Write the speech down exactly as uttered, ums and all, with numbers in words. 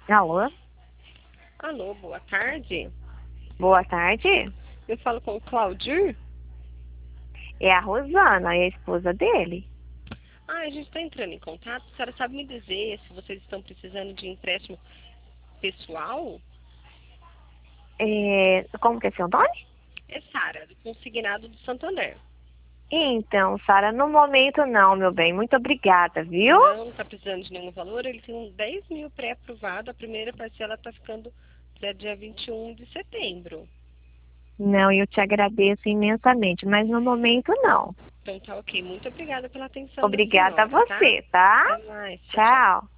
Alô? Alô, boa tarde. Boa tarde. Eu falo com o Claudir. É a Rosana, é a esposa dele. Ah, a gente está entrando em contato. A senhora sabe me dizer se vocês estão precisando de empréstimo pessoal? É, como que é seu nome? É Sara, do Consignado do Santander. Então, Sara, no momento não, meu bem. Muito obrigada, viu? Não está precisando de nenhum valor. Ele tem uns dez mil pré-aprovado. A primeira parcela está ficando até dia vinte e um de setembro. Não, eu te agradeço imensamente, mas no momento não. Então tá ok. Muito obrigada pela atenção da Obrigada a senhora, tá? você, tá? Até mais. Tchau, tchau. Tchau.